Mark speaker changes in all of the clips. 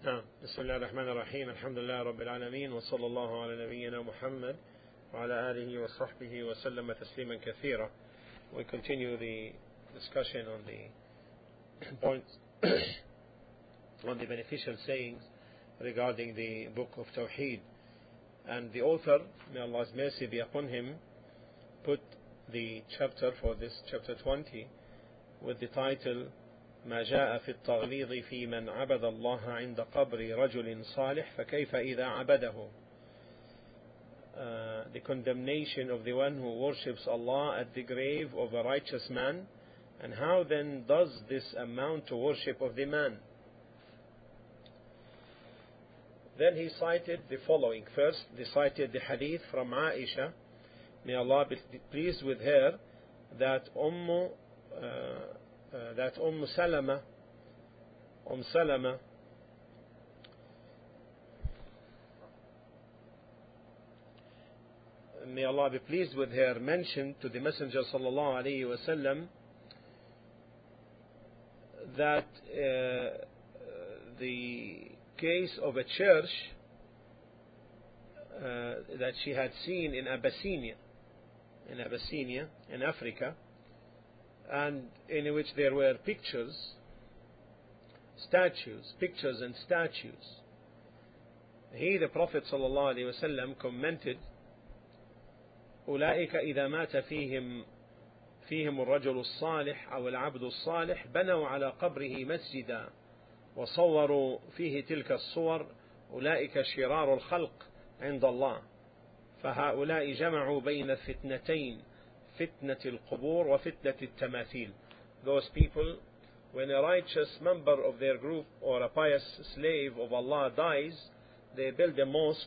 Speaker 1: نعم. بسم الله الرحمن الرحيم. الحمد لله رب العالمين، وصلى الله على نبينا محمد وعلى آله وصحبه وسلم تسليما كثيرا. We continue the discussion on the points on the beneficial sayings regarding the book of Tawheed. And the author, may Allah's mercy be upon him, put the chapter for this, chapter 20, with the title ما جاء في التغليظ في من عبد الله عند قبر رجل صالح فكيف إذا عبده. The condemnation of the one who worships Allah at the grave of a righteous man, and how then does this amount to worship of the man? Then he cited the following. First, he cited the hadith from Aisha, may Allah be pleased with her, that Salama, may Allah be pleased with her, mentioned to the Messenger sallallahu alaihi wasallam that the case of a church that she had seen in Abyssinia, in Africa, and in which there were pictures and statues. He, the Prophet sallallahu alaihi wasallam, commented, أولئك إذا مات فيهم الرجل الصالح أو العبد الصالح بنوا على قبره مسجدا وصوروا فيه تلك الصور أولئك شرار الخلق عند الله فهؤلاء جمعوا بين الفتنتين فتنة القبور وفتنة التماثيل. Those people, when a righteous member of their group or a pious slave of Allah dies, they build a mosque,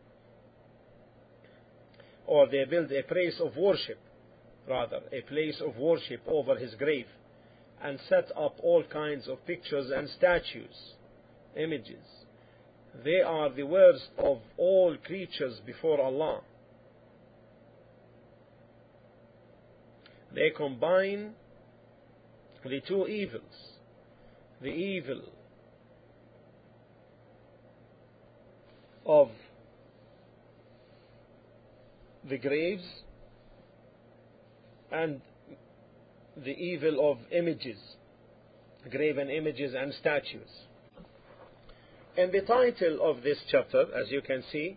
Speaker 1: or they build a place of worship over his grave, and set up all kinds of pictures and statues, images. They are the worst of all creatures before Allah. They combine the two evils, the evil of the graves and the evil of images, graven images and statues. And the title of this chapter, as you can see,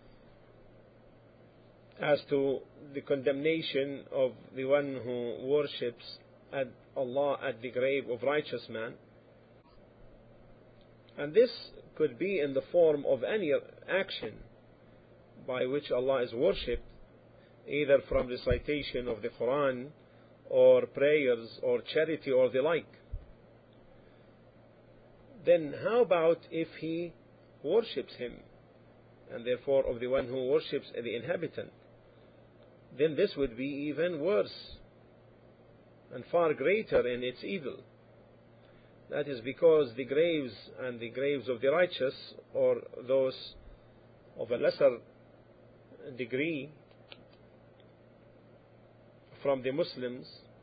Speaker 1: as to the condemnation of the one who worships Allah at the grave of righteous man. And this could be in the form of any action by which Allah is worshipped, either from recitation of the Quran or prayers or charity or the like. Then how about if he worships him, and therefore of the one who worships the inhabitant? Then this would be even worse and far greater in its evil. That is because the graves and the graves of the righteous, or those of a lesser degree from the Muslims,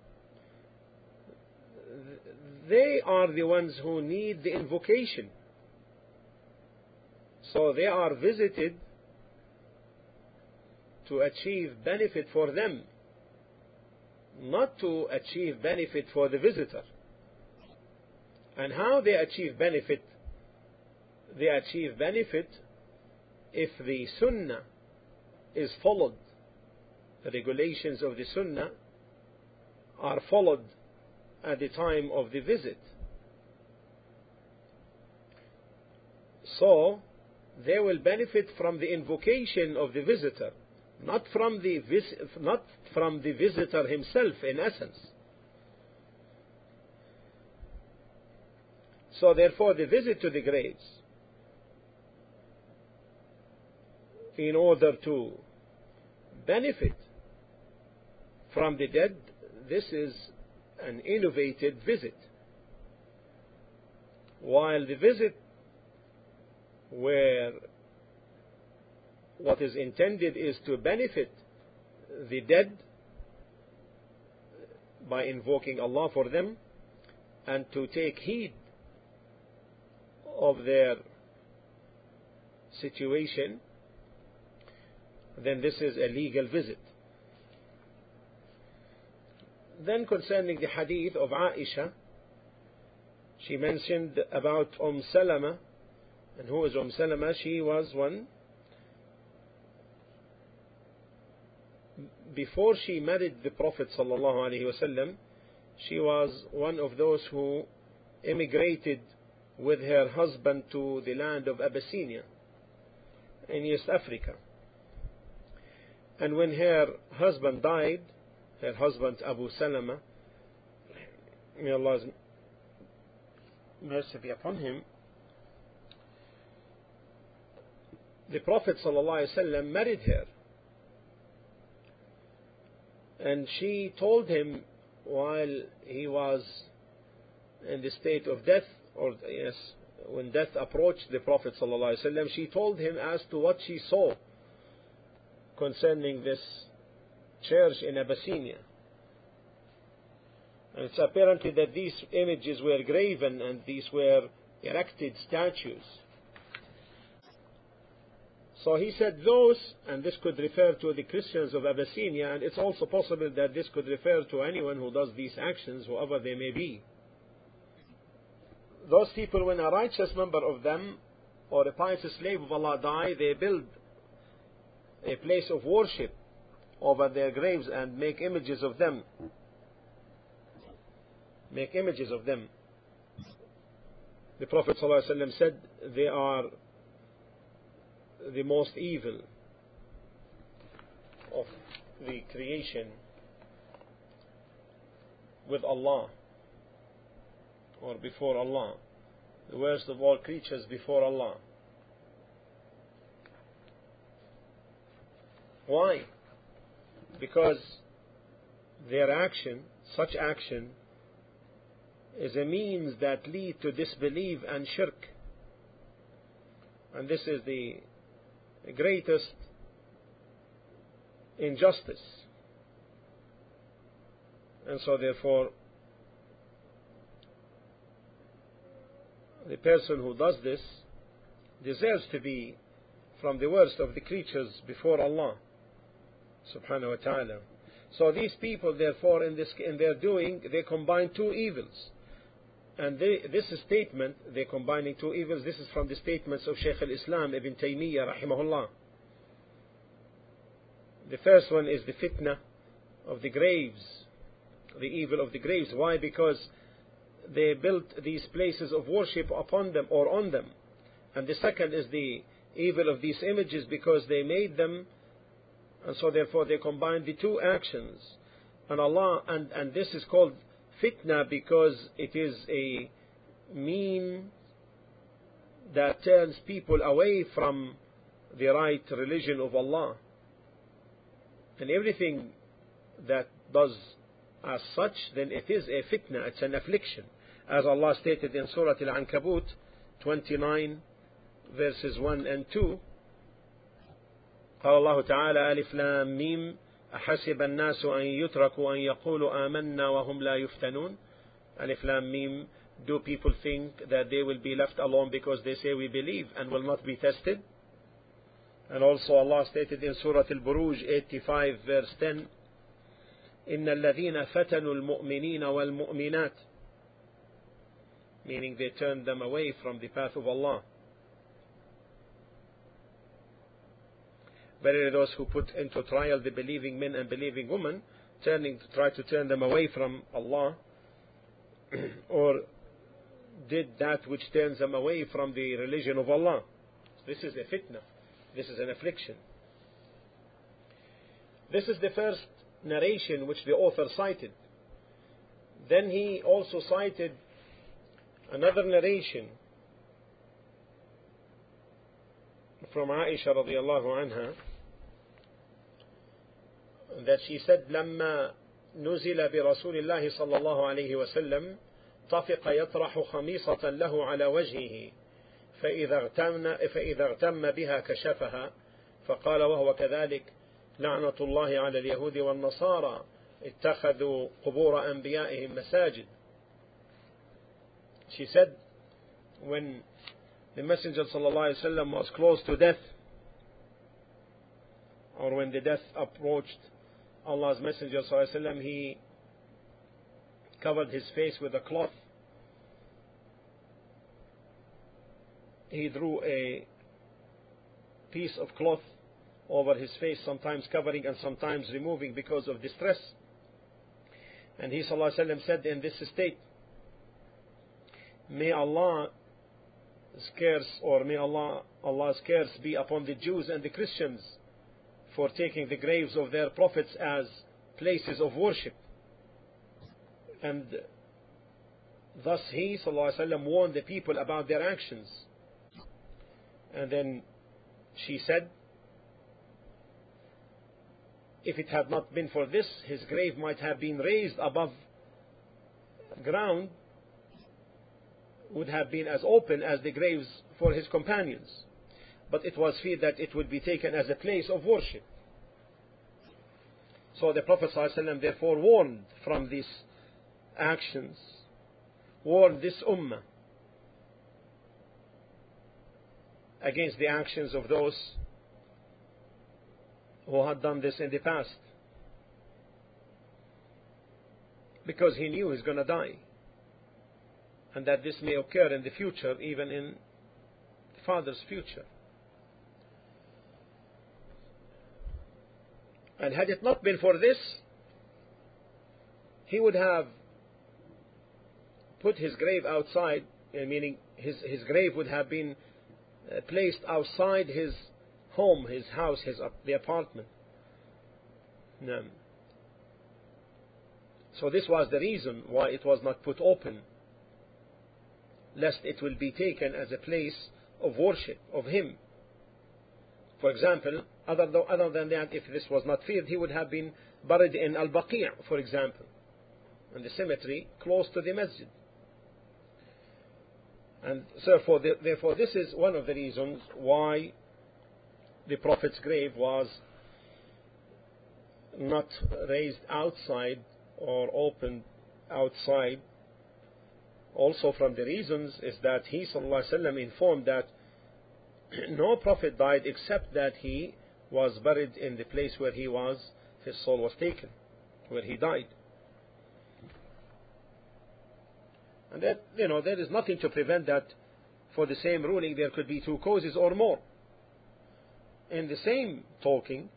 Speaker 1: they are the ones who need the invocation. So they are visited to achieve benefit for them, not to achieve benefit for the visitor. And how they achieve benefit? They achieve benefit if the Sunnah is followed. The regulations of the Sunnah are followed at the time of the visit. So they will benefit from the invocation of the visitor, not from the visitor himself in essence. So therefore the visit to the graves, in order to benefit from the dead, this is an innovated visit. While the visit where what is intended is to benefit the dead by invoking Allah for them, and to take heed of their situation, then this is a legal visit. Then concerning the hadith of Aisha, she mentioned about Salama. And who is Salama? She was one. Before she married the Prophet ﷺ, she was one of those who emigrated with her husband to the land of Abyssinia in East Africa. And when her husband died, her husband Abu Salama, may Allah's mercy be upon him, the Prophet ﷺ married her. And she told him while he was in the state of death, or yes, when death approached the Prophet ﷺ, she told him as to what she saw concerning this church in Abyssinia. And it's apparently that these images were graven and these were erected statues. So he said those, and this could refer to the Christians of Abyssinia, and it's also possible that this could refer to anyone who does these actions, whoever they may be. Those people, when a righteous member of them or a pious slave of Allah die, they build a place of worship over their graves and make images of them. Make images of them. The Prophet ﷺ said they are the most evil of the creation with Allah, or before Allah, the worst of all creatures before Allah. Why? Because their action, such action, is a means that lead to disbelief and shirk. And this is the greatest injustice. And so therefore, the person who does this deserves to be from the worst of the creatures before Allah subhanahu wa ta'ala. So these people, therefore, in their doing, they combine two evils. And this statement, they're combining two evils, this is from the statements of Shaykh al-Islam Ibn Taymiyyah rahimahullah. The first one is the fitna of the graves, the evil of the graves. Why? Because they built these places of worship upon them or on them. And the second is the evil of these images, because they made them, and so therefore they combined the two actions. And Allah, and this is called fitna because it is a mean that turns people away from the right religion of Allah. And everything that does as such, then it is a fitna, it's an affliction. As Allah stated in Surah Al-Ankabut 29 verses 1 and 2, قال الله تعالى ألف لام ميم أحسب الناس أن يتركوا أن يقولوا آمنا وهم لا يفتنون. Alif Lam Mim, do people think that they will be left alone because they say we believe and will not be tested? And also Allah stated in Surah Al-Buruj 85 verse 10, إن الذين فتنوا المؤمنين والمؤمنات, meaning they turned them away from the path of Allah. Verily those who put into trial the believing men and believing women, try to turn them away from Allah, or did that which turns them away from the religion of Allah. This is a fitna. This is an affliction. This is the first narration which the author cited. Then he also cited another narration from Aisha radiallahu anha, that she said لما نزل برسول الله صلى الله عليه وسلم طفق يطرح خميصة له على وجهه فإذا اغتم بها كشفها فقال وهو كذلك لعنة الله على اليهود والنصارى اتخذوا قبور أنبيائهم مساجد. She said when the Messenger ﷺ was close to death, or when the death approached Allah's Messenger ﷺ, he covered his face with a cloth. He drew a piece of cloth over his face, sometimes covering and sometimes removing because of distress. And he ﷺ said in this state, may Allah's curse, or may Allah's curse be upon the Jews and the Christians for taking the graves of their prophets as places of worship. And thus he ﷺ warned the people about their actions. And then she said, if it had not been for this, his grave might have been raised above ground, would have been as open as the graves for his companions. But it was feared that it would be taken as a place of worship. So the Prophet ﷺ therefore warned from these actions, warned this ummah against the actions of those who had done this in the past, because he knew he's going to die, and that this may occur in the future, even in the father's future. And had it not been for this, he would have put his grave outside, meaning his grave would have been placed outside his home, his house, the apartment. No. So this was the reason why it was not put open, lest it will be taken as a place of worship of him. For example, other than that, if this was not feared, he would have been buried in Al-Baqi', for example, in the cemetery close to the masjid. And therefore this is one of the reasons why the Prophet's grave was not raised outside or opened outside. Also from the reasons is that he ﷺ informed that no Prophet died except that he was buried in the place where his soul was taken, where he died. And that, there is nothing to prevent that for the same ruling there could be two causes or more. In the same talking,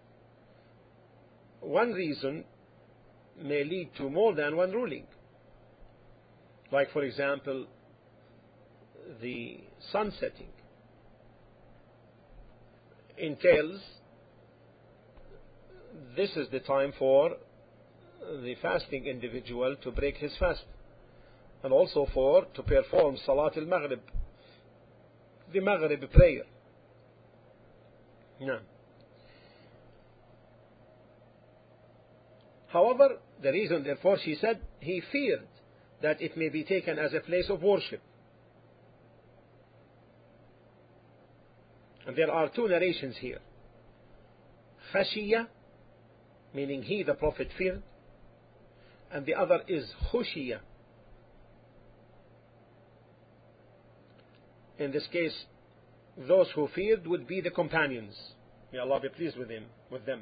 Speaker 1: one reason may lead to more than one ruling. Like, for example, the sun setting entails this is the time for the fasting individual to break his fast, and also to perform Salat al-Maghrib, the Maghrib prayer. No. However, the reason, therefore, she said, he feared that it may be taken as a place of worship. And there are two narrations here. Khashiyya, meaning he, the Prophet, feared, and the other is Khushiya. In this case, those who feared would be the companions. May Allah be pleased with them.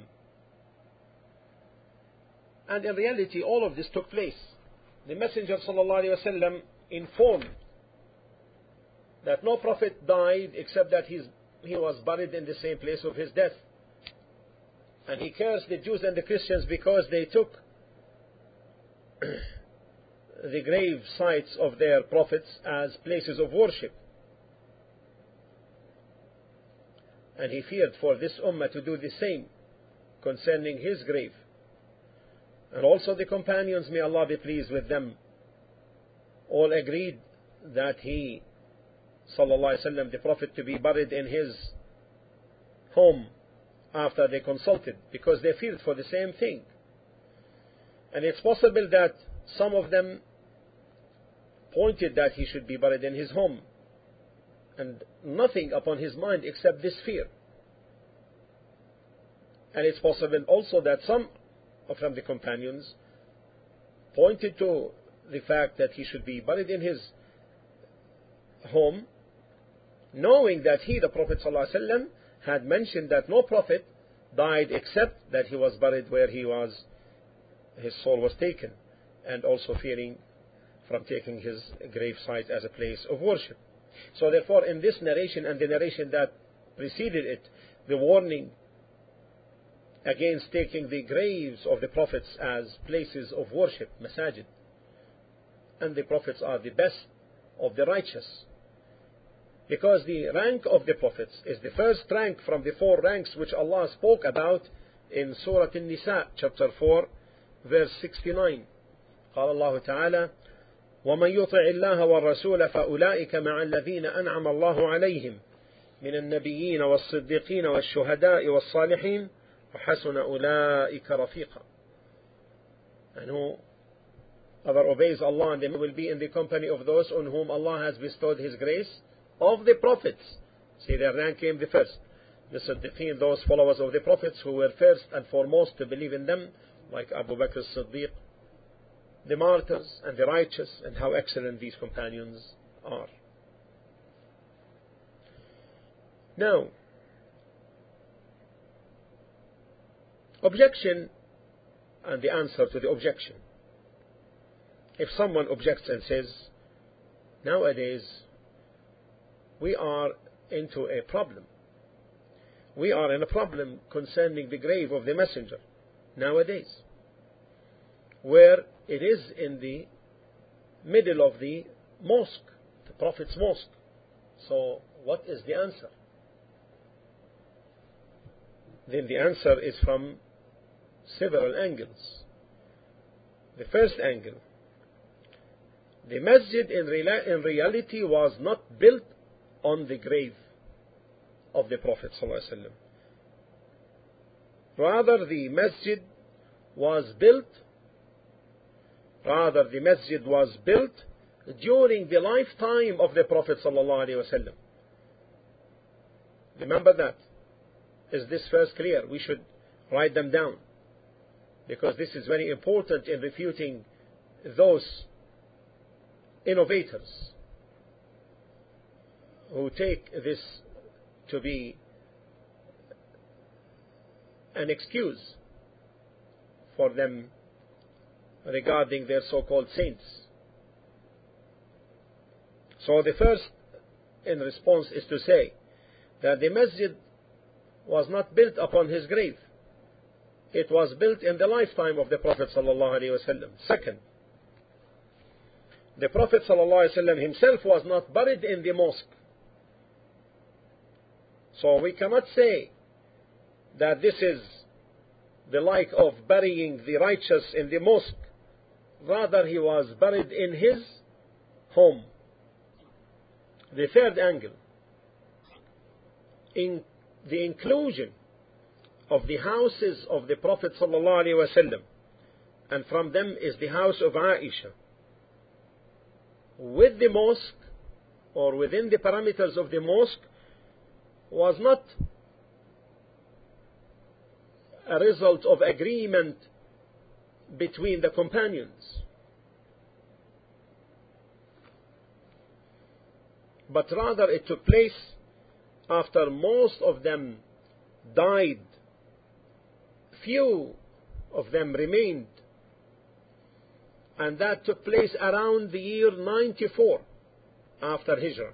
Speaker 1: And in reality, all of this took place. The Messenger ﷺ informed that no Prophet died except that he was buried in the same place of his death. And he cursed the Jews and the Christians because they took the grave sites of their prophets as places of worship. And he feared for this ummah to do the same concerning his grave. And also the companions, may Allah be pleased with them, all agreed that he, sallallahu alaihi wasallam, the Prophet, to be buried in his home after they consulted, because they feared for the same thing. And it's possible that some of them pointed that he should be buried in his home, and nothing upon his mind except this fear. And it's possible also that some from the companions pointed to the fact that he should be buried in his home knowing that he, the Prophet ﷺ, had mentioned that no Prophet died except that he was buried where his soul was taken, and also fearing from taking his grave site as a place of worship. So therefore, in this narration and the narration that preceded it, the warning against taking the graves of the prophets as places of worship, masajid. And the prophets are the best of the righteous, because the rank of the prophets is the first rank from the 4 ranks which Allah spoke about in Surah An-Nisa, chapter 4, verse 69. قال الله تعالى: ومن يطع الله والرسول فأولئك مع الذين أنعم الله عليهم من النبيين والصديقين والشهداء والصالحين وحسن أولئك رفيقا. And whoever obeys Allah, and they will be in the company of those on whom Allah has bestowed His grace of the prophets. See, their rank came the first. The Siddiqeen, those followers of the prophets who were first and foremost to believe in them, like Abu Bakr as-Siddiq, the martyrs and the righteous, and how excellent these companions are. Now, objection and the answer to the objection. If someone objects and says, nowadays we are into a problem. We are in a problem concerning the grave of the Messenger nowadays, where it is in the middle of the mosque, the Prophet's mosque. So what is the answer? Then the answer is from several angles. The first angle: the masjid in reality was not built on the grave of the Prophet ﷺ. Rather, the masjid was built during the lifetime of the Prophet ﷺ. Remember that. Is this first clear? We should write them down, because this is very important in refuting those innovators who take this to be an excuse for them regarding their so-called saints. So the first in response is to say that the masjid was not built upon his grave. It was built in the lifetime of the Prophet ﷺ. Second, the Prophet ﷺ himself was not buried in the mosque. So we cannot say that this is the like of burying the righteous in the mosque. Rather, he was buried in his home. The third angle: in the inclusion of the houses of the Prophet ﷺ, and from them is the house of Aisha, with the mosque or within the parameters of the mosque, was not a result of agreement between the companions, but rather it took place after most of them died. Few of them remained, and that took place around the year 94 after Hijrah.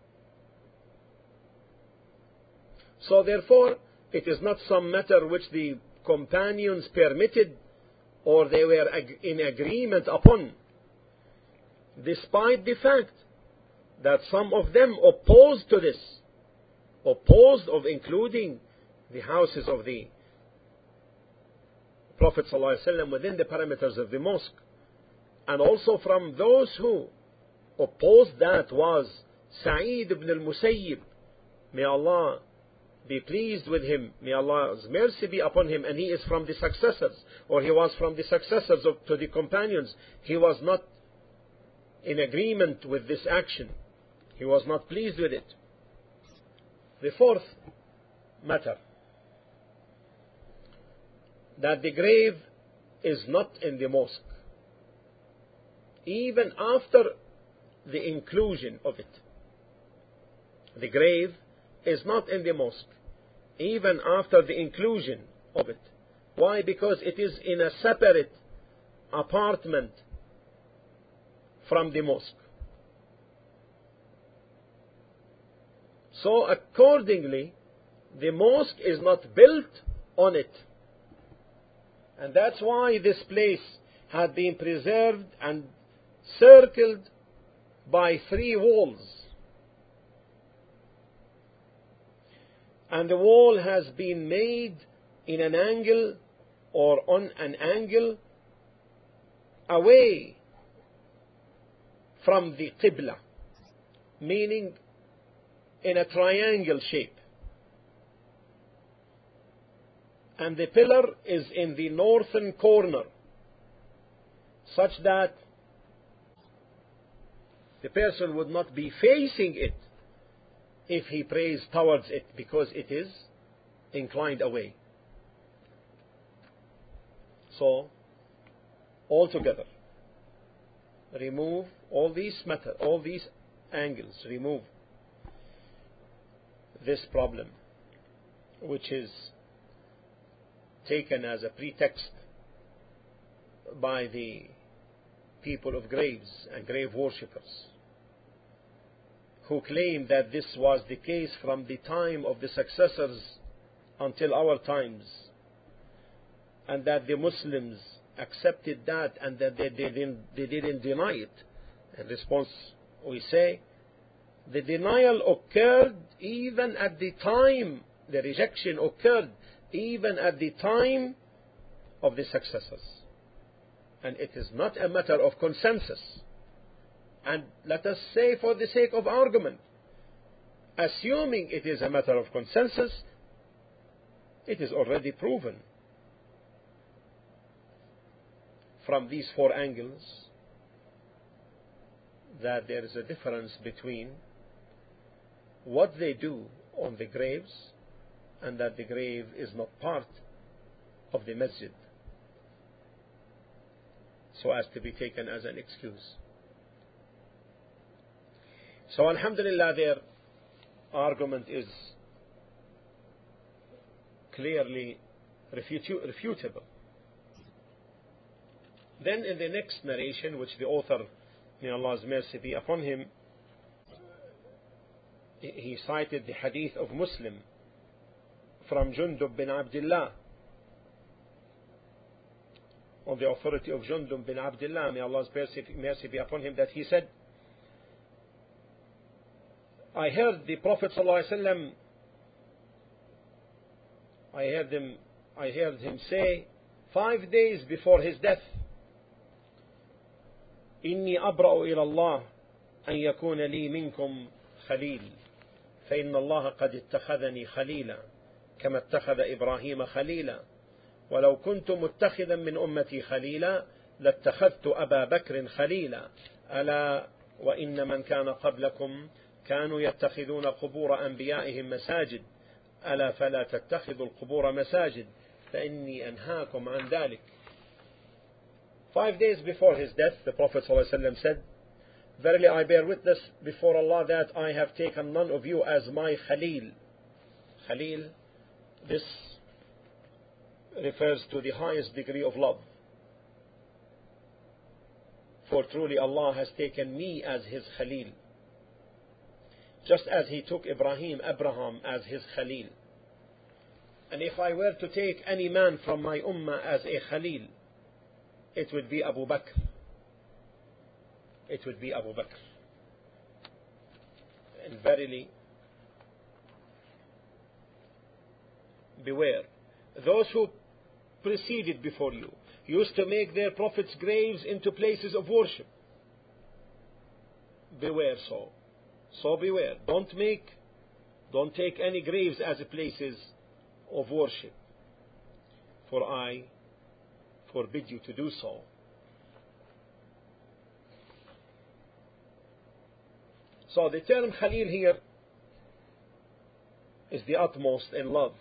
Speaker 1: So therefore, it is not some matter which the companions permitted or they were in agreement upon, despite the fact that some of them opposed to this, opposed of including the houses of the Prophet ﷺ within the parameters of the mosque. And also from those who opposed that was Sa'id ibn al-Musayyib. May Allah be pleased with him. May Allah's mercy be upon him. And he is from the successors, or he was from the successors to the companions. He was not in agreement with this action. He was not pleased with it. The fourth matter: that the grave is not in the mosque, even after the inclusion of it. The grave is not in the mosque, even after the inclusion of it. Why? Because it is in a separate apartment from the mosque. So accordingly, the mosque is not built on it. And that's why this place had been preserved and circled by 3 walls. And the wall has been made in an angle or on an angle away from the Qibla, meaning in a triangle shape. And the pillar is in the northern corner, such that the person would not be facing it if he prays towards it, because it is inclined away. So, altogether, remove all these angles, remove this problem, which is taken as a pretext by the people of graves and grave worshippers, who claim that this was the case from the time of the successors until our times, and that the Muslims accepted that and that they didn't deny it. In response, we say the denial occurred even at the time, the rejection occurred even at the time of the successors. And it is not a matter of consensus. And let us say, for the sake of argument, assuming it is a matter of consensus, it is already proven from these 4 angles that there is a difference between what they do on the graves and that the grave is not part of the masjid, so as to be taken as an excuse. So alhamdulillah, their argument is clearly refutable. Then in the next narration, which the author, may Allah's mercy be upon him, he cited the hadith of Muslim from Jundub bin Abdullah, on the authority of Jundub bin Abdullah, may Allah's mercy be upon him, that he said, I heard the Prophet ﷺ, I heard him say 5 days before his death, إني أبرأ إلى الله أن يكون لي منكم خليل فإن الله قد اتخذني خليلا كما اتخذ إبراهيم خليلا ولو كنت متخذا من أمتي خليلا لاتخذت أبا بكر خليلا ألا وإن من كان قبلكم كانوا يتخذون قبور أنبيائهم مساجد ألا فلا تتخذوا القبور مساجد فإني أنهاكم عن ذلك. 5 days before his death, the Prophet ﷺ said, verily I bear witness before Allah that I have taken none of you as my Khalil. Khalil, this refers to the highest degree of love. For truly Allah has taken me as his Khalil, just as he took Abraham as his Khalil. And if I were to take any man from my ummah as a Khalil, it would be Abu Bakr. It would be Abu Bakr. And verily, beware. Those who preceded before you used to make their prophets' graves into places of worship. Beware so. So beware. Don't take any graves as places of worship. For I forbid you to do so. So the term Khalil here is the utmost in love.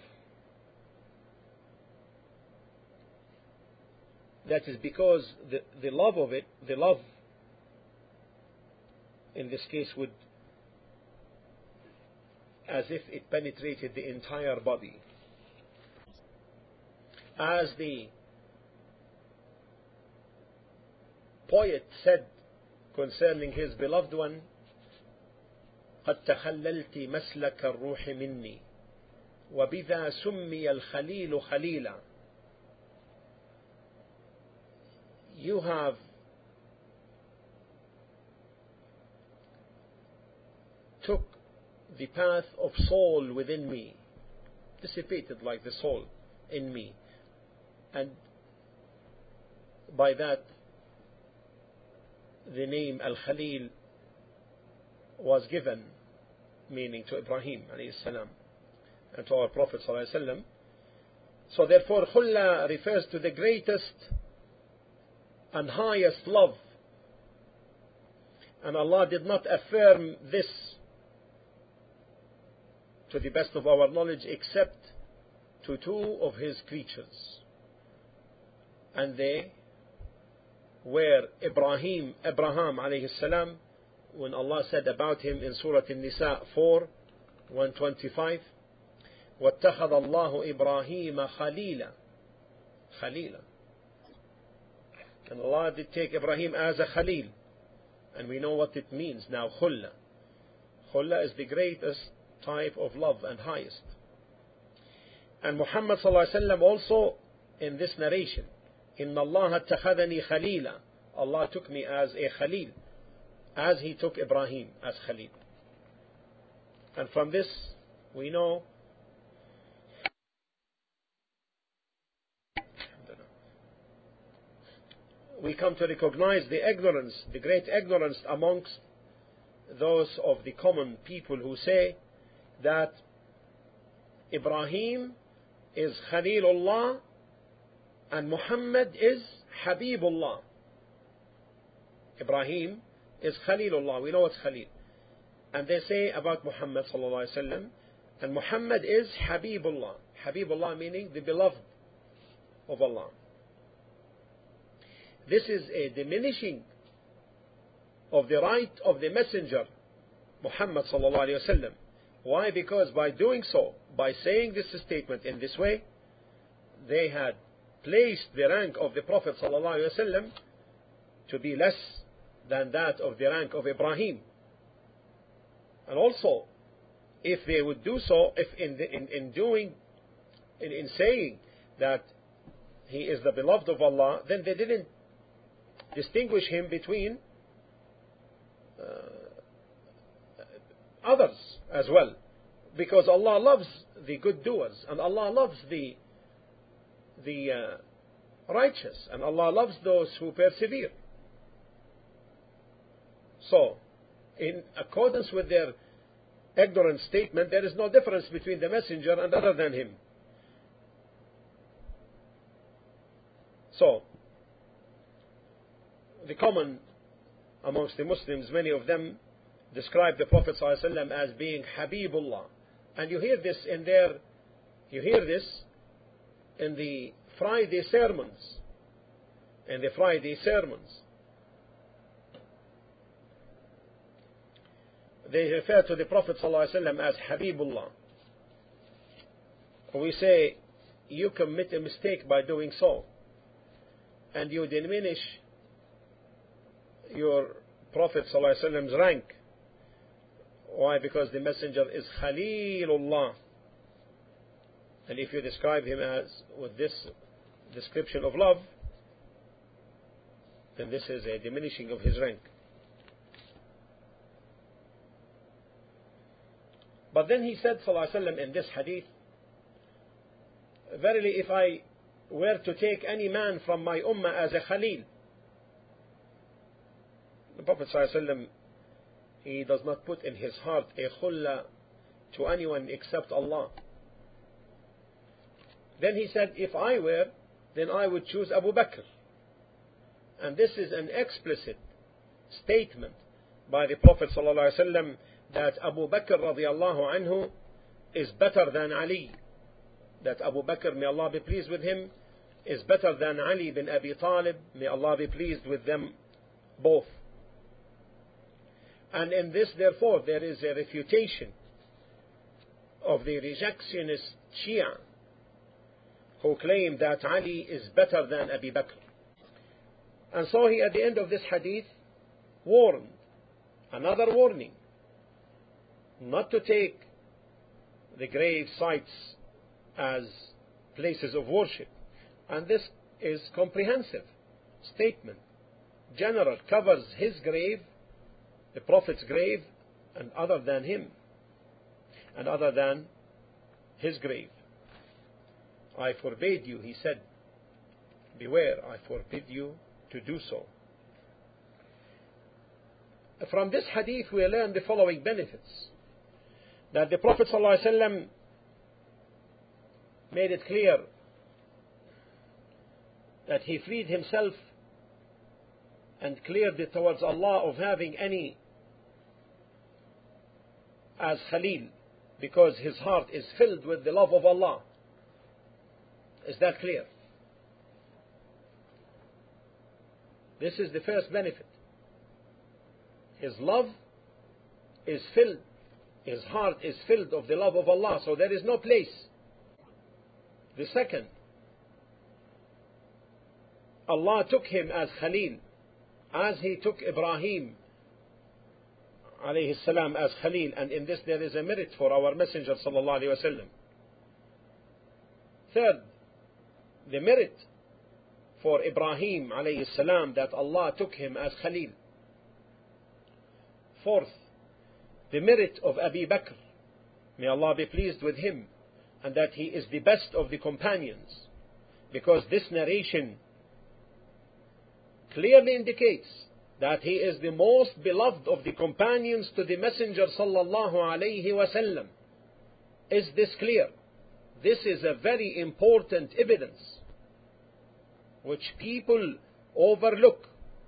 Speaker 1: That is because the love of it, the love in this case would as if it penetrated the entire body. As the poet said concerning his beloved one, قد تخللت مسلك الروح مني وبذا سمي الخليل خليلا. You have took the path of soul within me, dissipated like the soul in me, and by that the name Al-Khalil was given, meaning to Ibrahim alayhi salam and to our Prophet sallallahu alayhi wasallam. So therefore Khulla refers to the greatest and highest love, and Allah did not affirm this to the best of our knowledge except to two of his creatures, and they were Abraham alayhi salam, when Allah said about him in Surah An-Nisa 4:125, وَاتَّخَذَ اللَّهُ إِبْرَاهِيمَ خَلِيلًا. And Allah did take Ibrahim as a Khalil, and we know what it means now. Khulla is the greatest type of love and highest. And Muhammad sallallahu alaihi wasallam also in this narration, إِنَّ اللَّهَ اتَّخَذَنِي خَلِيلًا, Allah took me as a Khalil, as He took Ibrahim as Khalil. And from this we know we come to recognize the ignorance, the great ignorance amongst those of the common people who say that Ibrahim is Khalilullah and Muhammad is Habibullah. Ibrahim is Khalilullah, we know it's Khalil. And they say about Muhammad sallallahu alaihi wasallam, and Muhammad is Habibullah. Habibullah meaning the beloved of Allah. This is a diminishing of the right of the messenger Muhammad sallallahu alaihi wasallam. Why? Because by doing so, by saying this statement in this way, they had placed the rank of the Prophet sallallahu alaihi wasallam to be less than that of the rank of Ibrahim. And also, if they would do so, if in saying that he is the beloved of Allah, then they didn't distinguish him between others as well, because Allah loves the good doers, and Allah loves the righteous, and Allah loves those who persevere. So, in accordance with their ignorant statement, there is no difference between the messenger and other than him. So, the common amongst the Muslims, many of them describe the Prophet ﷺ as being Habibullah, and you hear this in the Friday sermons. In the Friday sermons, they refer to the Prophet ﷺ as Habibullah. We say you commit a mistake by doing so, and you diminish your Prophet ﷺ's rank. Why? Because the messenger is Khalilullah, and if you describe him as with this description of love, then this is a diminishing of his rank. But then he said sallallahu alaihi wasallam in this hadith, verily if I were to take any man from my ummah as a Khalil, the Prophet ﷺ, he does not put in his heart a khulla to anyone except Allah. Then he said, if I were, then I would choose Abu Bakr. And this is an explicit statement by the Prophet ﷺ that Abu Bakr radiallahu anhu is better than Ali. That Abu Bakr, may Allah be pleased with him, is better than Ali bin Abi Talib, may Allah be pleased with them both. And in this, therefore, there is a refutation of the rejectionist Shia who claim that Ali is better than Abu Bakr. And so he, at the end of this hadith, warned, another warning, not to take the grave sites as places of worship. And this is comprehensive statement, general, covers his grave, the Prophet's grave, and other than him, and other than his grave. I forbade you, he said, beware, I forbid you to do so. From this hadith we learn the following benefits: that the Prophet ﷺ made it clear that he freed himself and cleared it towards Allah of having any as Khalil, because his heart is filled with the love of Allah. Is that clear? This is the first benefit. His love is filled, his heart is filled of the love of Allah, so there is no place. The second, Allah took him as Khalil, as he took Ibrahim alayhi salam as Khalil, and in this there is a merit for our Messenger sallallahu alayhi wa sallam. Third, the merit for Ibrahim alayhi salam that Allah took him as Khalil. Fourth, the merit of Abu Bakr, may Allah be pleased with him, and that he is the best of the companions, because this narration clearly indicates that he is the most beloved of the companions to the Messenger sallallahu alayhi wasallam. Is this clear? This is a very important evidence which people overlook.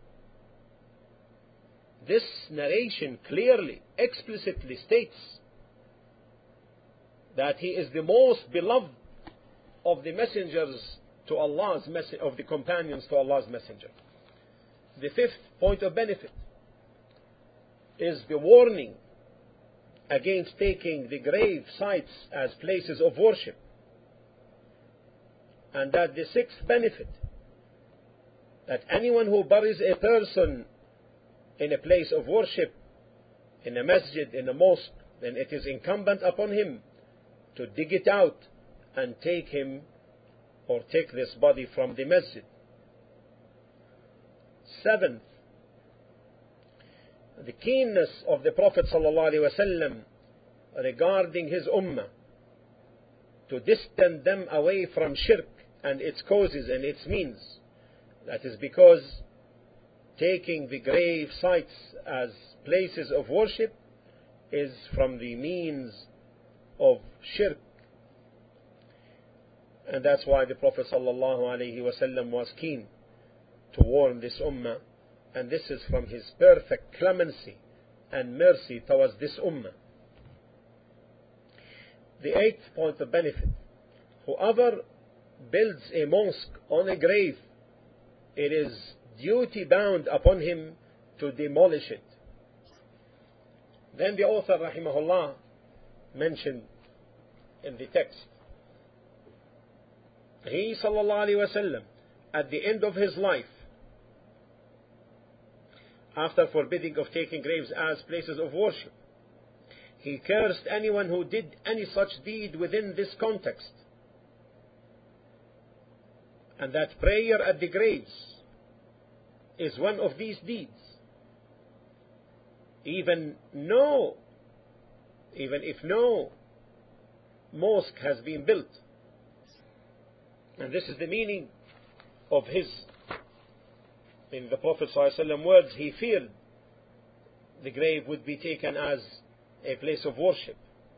Speaker 1: This narration clearly, explicitly states that he is the most beloved of the messengers to Allah's of the companions to Allah's Messenger. The fifth point of benefit is the warning against taking the grave sites as places of worship. And that the sixth benefit, that anyone who buries a person in a place of worship, in a masjid, in a mosque, then it is incumbent upon him to dig it out and take him or take this body from the masjid. Seventh, the keenness of the Prophet ﷺ regarding his ummah to distance them away from shirk and its causes and its means. That is because taking the grave sites as places of worship is from the means of shirk. And that's why the Prophet ﷺ was keen to warn this ummah, and this is from his perfect clemency and mercy towards this ummah. The eighth point of benefit: whoever builds a mosque on a grave, it is duty bound upon him to demolish it. Then the author rahimahullah mentioned in the text, he sallallahu alaihi wasallam at the end of his life, after forbidding of taking graves as places of worship, he cursed anyone who did any such deed within this context, and that prayer at the graves is one of these deeds, even if no mosque has been built. And this is the meaning of his, in the Prophet ﷺ words, he feared the grave would be taken as a place of worship,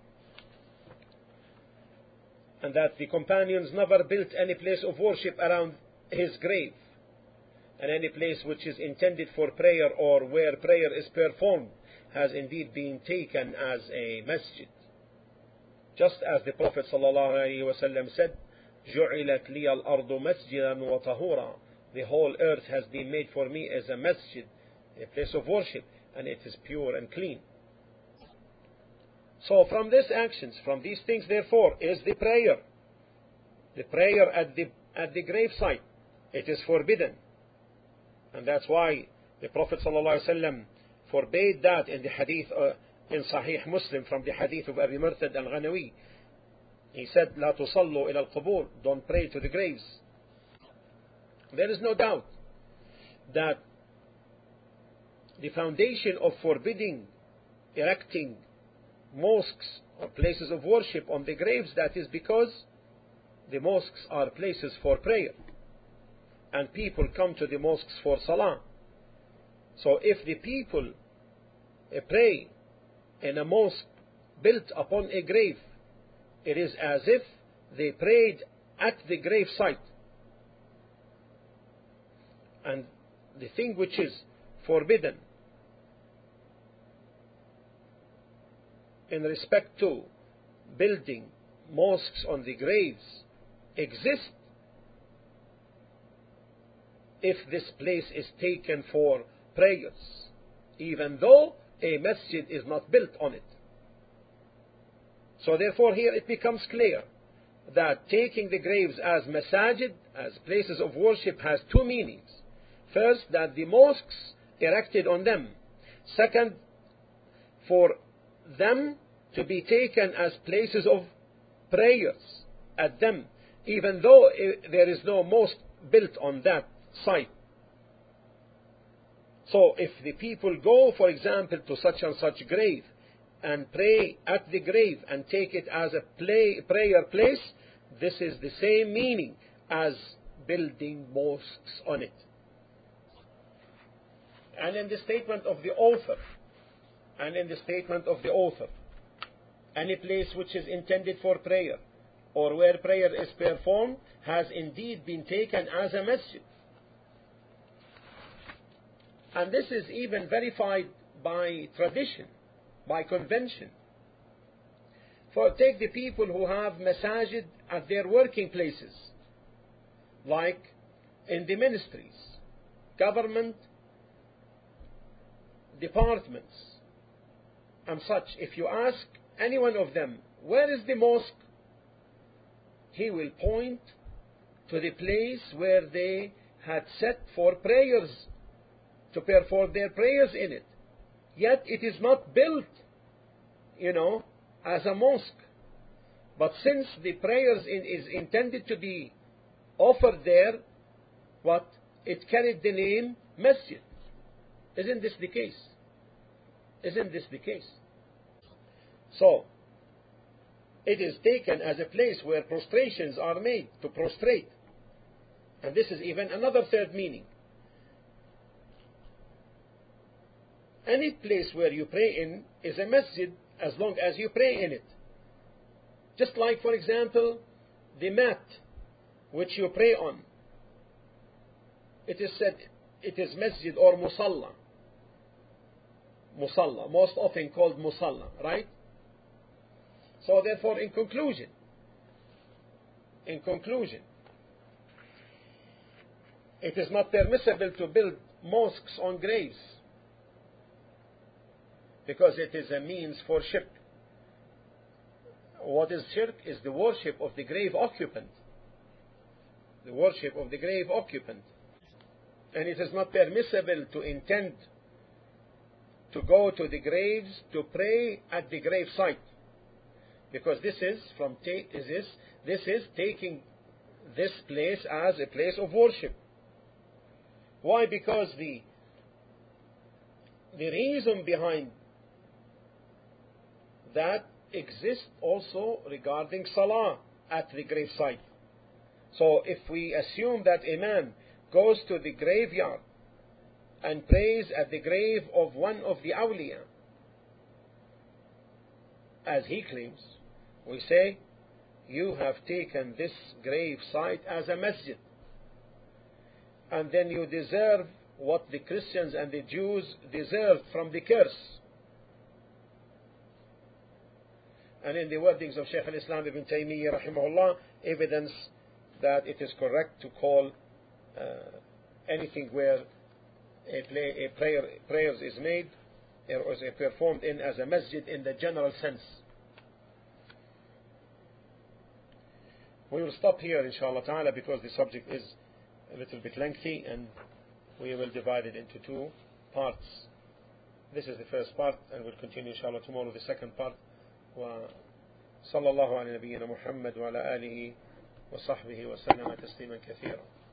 Speaker 1: and that the companions never built any place of worship around his grave, and any place which is intended for prayer or where prayer is performed has indeed been taken as a masjid. Just as the Prophet ﷺ said, جُعِلَتْ لِيَ الْأَرْضُ مَسْجِدًا وَطَهُورًا, the whole earth has been made for me as a masjid, a place of worship, and it is pure and clean. So from these actions, from these things, therefore, is the prayer. The prayer at the gravesite. It is forbidden. And that's why the Prophet ﷺ forbade that in the hadith in Sahih Muslim, from the hadith of Abi Murthad al-Ghanawi. He said, لا تصلوا إلى القبور, don't pray to the graves. There is no doubt that the foundation of forbidding erecting mosques or places of worship on the graves, that is because the mosques are places for prayer and people come to the mosques for salah. So if the people pray in a mosque built upon a grave, it is as if they prayed at the grave site. And the thing which is forbidden in respect to building mosques on the graves exists if this place is taken for prayers, even though a masjid is not built on it. So therefore here it becomes clear that taking the graves as masajid, as places of worship, has two meanings. First, that the mosques erected on them. Second, for them to be taken as places of prayers at them, even though there is no mosque built on that site. So if the people go, for example, to such and such grave and pray at the grave and take it as a prayer place, this is the same meaning as building mosques on it. And in the statement of the author, any place which is intended for prayer or where prayer is performed has indeed been taken as a masjid. And this is even verified by tradition, by convention. For take the people who have masajid at their working places, like in the ministries, government departments and such. If you ask any one of them, where is the mosque? He will point to the place where they had set for prayers, to perform their prayers in it. Yet it is not built, as a mosque. But since the prayers is intended to be offered there, it carried the name masjid. Isn't this the case? So, it is taken as a place where prostrations are made, to prostrate. And this is even another third meaning. Any place where you pray in is a masjid as long as you pray in it. Just like, for example, the mat which you pray on. It is said it is masjid or musalla. Musalla, most often called musalla, right? So therefore, in conclusion, it is not permissible to build mosques on graves, because it is a means for shirk. What is shirk? Is the worship of the grave occupant. The worship of the grave occupant. And it is not permissible to intend to go to the graves to pray at the grave site, because this is taking this place as a place of worship. Why? Because the reason behind that exists also regarding salah at the grave site. So if we assume that a man goes to the graveyard and prays at the grave of one of the awliya, as he claims, we say, you have taken this grave site as a masjid, and then you deserve what the Christians and the Jews deserved from the curse. And in the wordings of Shaykh al-Islam ibn Taymiyyah rahimahullah, evidence that it is correct to call anything where prayers is made or is performed in as a masjid in the general sense. We will stop here inshallah ta'ala because the subject is a little bit lengthy and we will divide it into two parts. This is the first part and we'll continue inshallah tomorrow the second part. وصلى الله على نبينا محمد وعلى آله وصحبه وسلم تسليما كثيرا.